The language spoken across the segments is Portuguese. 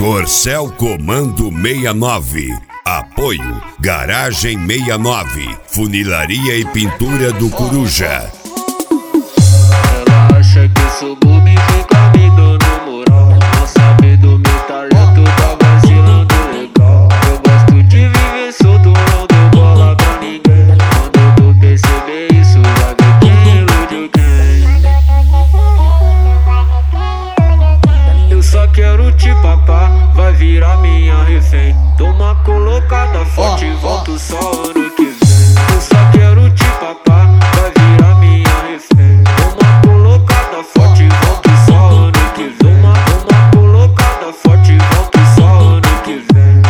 Corcel Comando 69. Apoio Garagem 69. Funilaria e pintura do Coruja. Ela acha que eu sou bobo e fica me dando moral. Não sabe do meu talento, tá vacilando legal. Eu gosto de viver solto, não dou bola pra ninguém. Quando tu perceber isso, vai ver quem iludiu quem. Eu só quero te papar, vai virar minha refém. Toma colocada forte e volto só ano que vem. Eu só quero te papar, vai virar minha refém. Toma colocada forte e volto só ano que vem. Toma colocada forte e volto só ano que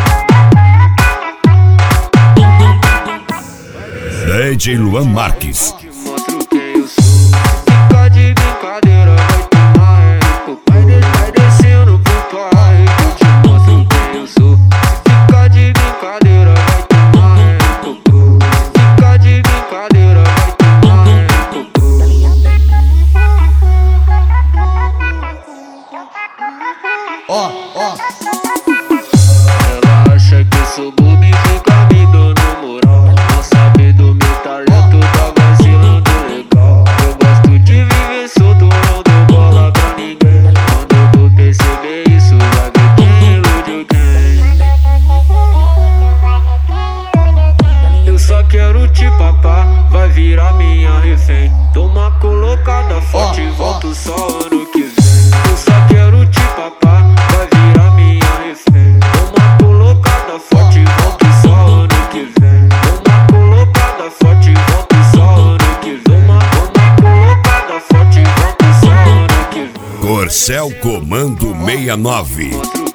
vem. DJ Luan Marques. Mostro quem eu sou. Fica de brincadeira, vai tomar vai descendo pro pai. Eu te mostro quem eu sou. Fica de brincadeira, vai tomar fica de brincadeira, vai tomar Ela acha que eu sou bobo e fica me dando moral. Não sabe do meu talento, tá vacilando legal. Eu gosto de viver solto, não dou bola pra ninguém. Quando tu perceber isso, vai ver quem iludiu quem. Eu só quero te papar, vai virar minha refém. Toma colocada forte e volto só ano que vem. Eu só quero te papar, vai virar minha refém. Toma colocada forte e volto só ano que vem. Toma colocada forte e volto só ano que vem. Toma colocada forte e volto só ano que vem. Corcel Comando 69.